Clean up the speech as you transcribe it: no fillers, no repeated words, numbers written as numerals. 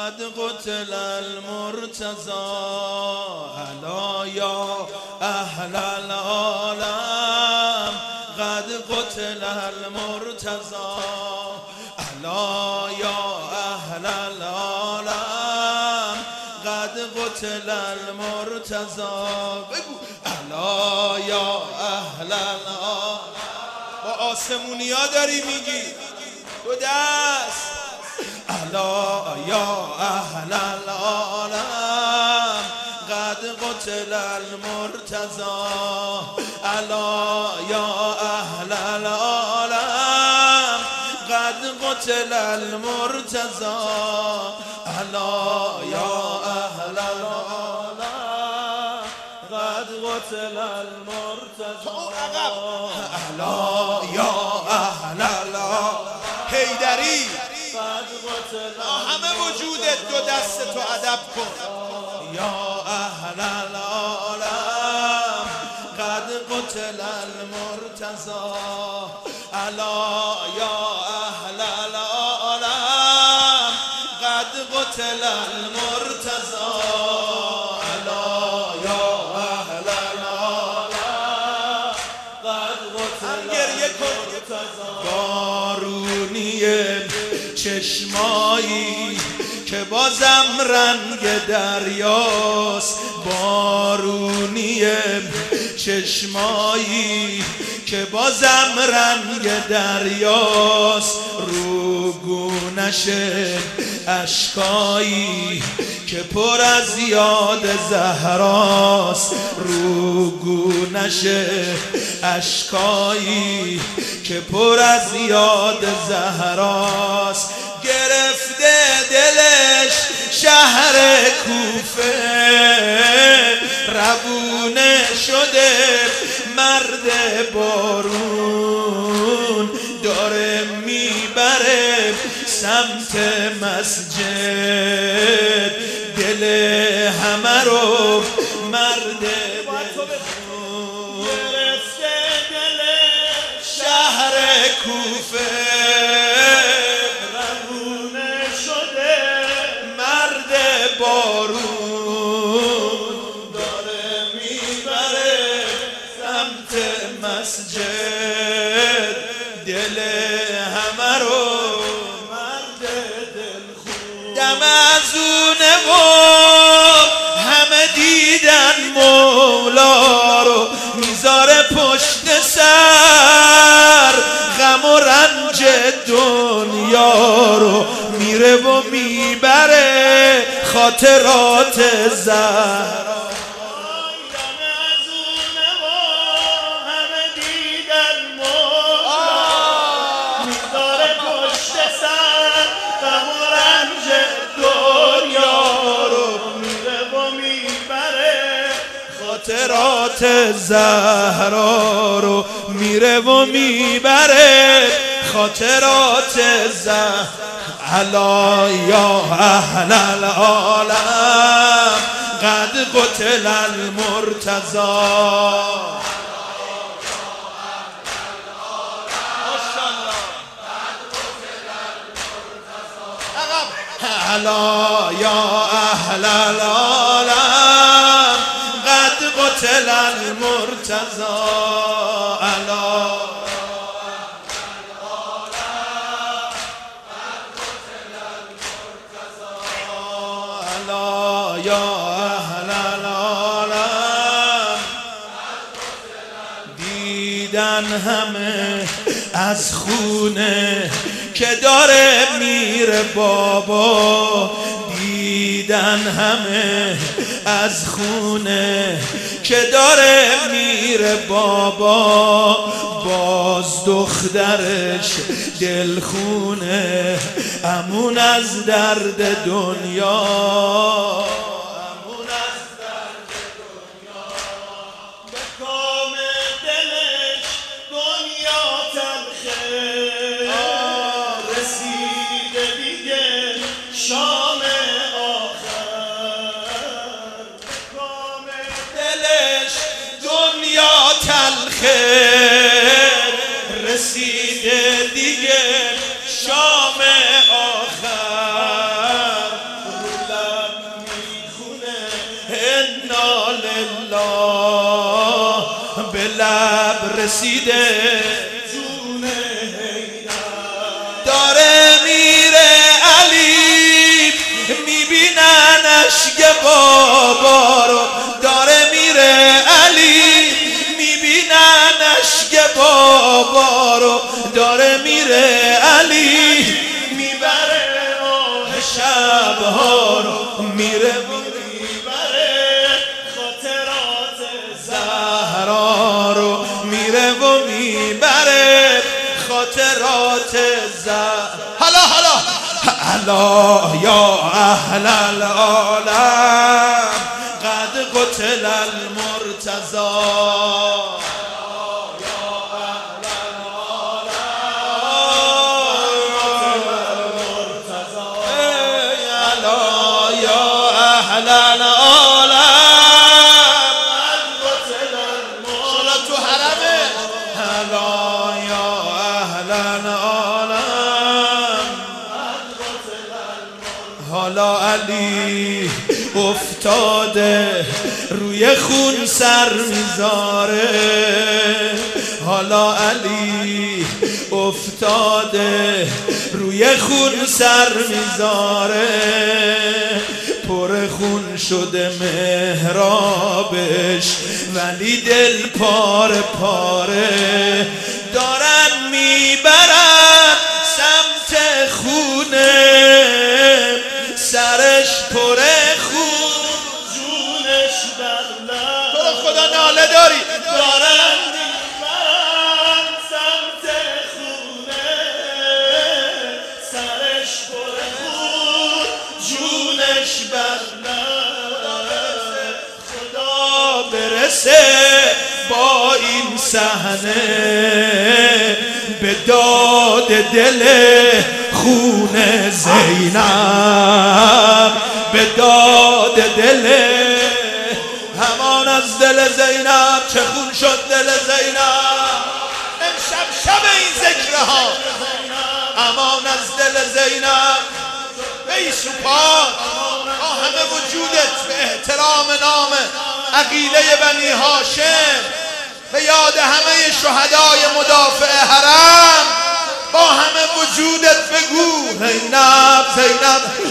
قد قتل المرتضى الا یا اهل العالم قد قتل المرتضى الا یا اهل العالم قد قتل المرتضى بگو الا یا اهل العالم با آسمونیا داری میگی دو دست الا یا اهل العالم قد قتل المرتضى الا یا اهل العالم قد قتل المرتضى الا یا اهل العالم قد قتل المرتضى الا یا اهل العالم حیدری همه وجودت دو دست تو ادب کن یا اهل العالم قد قتل المرتضى الا یا اهل العالم قد قتل المرتضى الا یا اهل العالم قد قتل المرتضى بارونی چشمایی که بازم رنگ دریاست بارونی چشمایی که بازم رنگ دریاست رو گونش اشکایی که پر از یاد زهراست رو گونش اشکایی که پر از یاد زهراست گرفته دلش شهر کوفه روونه شده مرد بارون داره میبره سمت مسجد دل همه رو مرد گرفته دل شهر کوفه روونه شده مرد بارون داره میبره سمت مسجد دل همه رو مرد دلخون دم از اونه و همه دیدن مولا رو میذاره پشت سر غم و رنج دنیا رو میره و میبره خاطرات زهرا خاطرات زهرا رو میره و میبره خاطرات زهرا الا یا اهل العالم قد قتل المرتضى الا یا اهل العالم قد قتل المرتضى الا یا اهل العالم دیدن همه از خونه که داره میره بابا دیدن همه از خونه که داره میره بابا باز دخترش دلخونه امون از درد دنیا شام آخر کام دلش دنیا تلخه رسیده دیگه شام آخر رسیده داره میره علی میبینن اشک بابا رو داره میره علی میبینن اشک بابا رو داره میره علی میبره آه شبها رو میره خاطرات زهرا رو میره و میبره خاطرات حالا یا اهل العالم قد قتل المرتضی حالا علی افتاده روی خون سر میذاره حالا علی افتاده روی خون سر میذاره پر خون شده محرابش ولی دل پاره پاره دارن میبرن سمت خونه سرش پر خون جونش بلند تو رو خدا ناله داری دارن میبرن سمت خونه سرش پر خون جونش بلند خدا برسه با این صحنه به داد دل خون زینب به داد دل همان از دل زینب چه خون شد دل زینب امشب شب این ذکرها امان از دل زینب ای سپاه با همه وجودت به احترام نام عقیله بنی هاشم به یاد همه شهدای مدافع حرم با همه وجودت بگو زینب زینب